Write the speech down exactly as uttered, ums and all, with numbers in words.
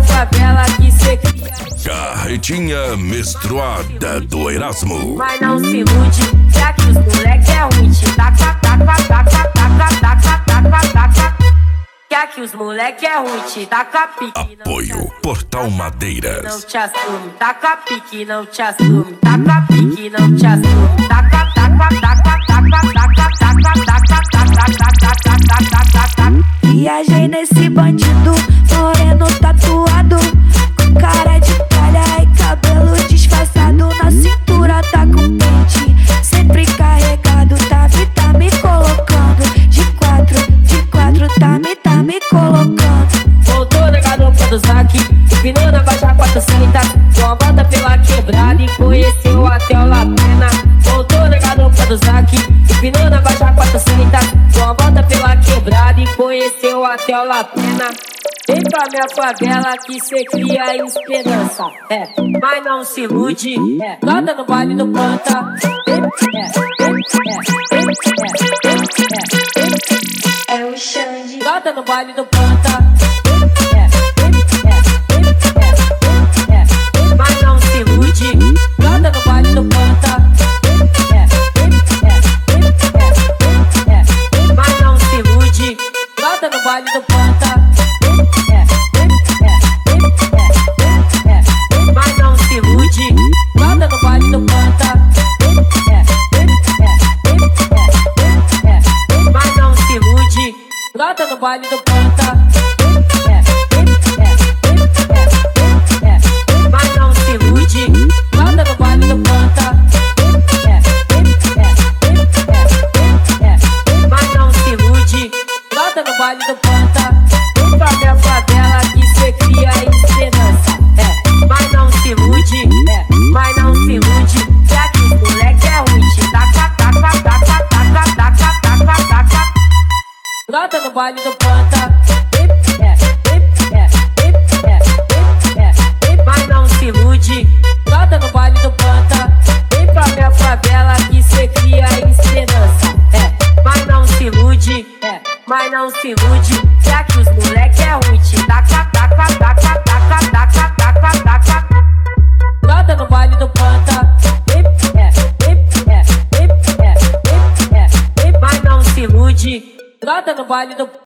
favela que cê cria. Carretinha menstruada do Erasmo. Mas não se ilude, já que os moleque é ruim. Te taca, taca, taca, taca, taca, taca, taca. Já que os moleque é ruim, te taca pique. Apoio Portal Madeiras. Não te assume, taca pique, não te assume. Taca pique, não te assume. Taca, taca, taca, taca, taca, taca, taca, taca, taca, taca, taca. Viajei nesse bandido, moreno tatuado, com cara de palha e cabelo disfarçado. Na cintura tá com pente, sempre carregado. Tá me, tá me colocando de quatro, de quatro, tá me, tá me colocando. Voltou na garupa do Zac, empinou na baixa quatrocentos. Deu uma volta pela quebrada e conheceu até o La Pena. Voltou na garupa do Zac, empinou na baixa quatrocentos. Deu uma volta pela quebrada e conheceu até o La Pena. Vem pra minha favela que cê cria esperança, é, mas não se ilude, é, roda no baile do Panta, é, é, é, é, é, é, é, É o Xande. roda no baile do Panta, é, é, é, é, mas não se ilude, roda no baile do Panta, é, é, é, é, mas não se ilude, roda no baile do Panta. Roda no baile do Panta, é, é, é, é, mas não se ilude. Roda no baile do Panta, é, é, é, é, mas não se ilude. Roda no baile do Panta, é, é, é, mas não se ilude. Roda no baile do Panta. Vem pra minha favela que cê cria esperança, é, mas não se ilude, é, mas não se ilude, já que os moleque é ruim. Te taca, taca, taca, taca, taca, taca, taca. Roda no baile do Panta, é, é, é, é, é, é, mas não se ilude. Roda no baile do Panta. Vem pra minha favela que cê cria esperança, é, mas não se ilude, é, mas não se ilude, já que os moleque é ruim. Te taca, taca, taca, taca, taca, taca, taca. Roda no baile do Panta, é, é, é, é, é, é, é, mas não se ilude. Roda no baile do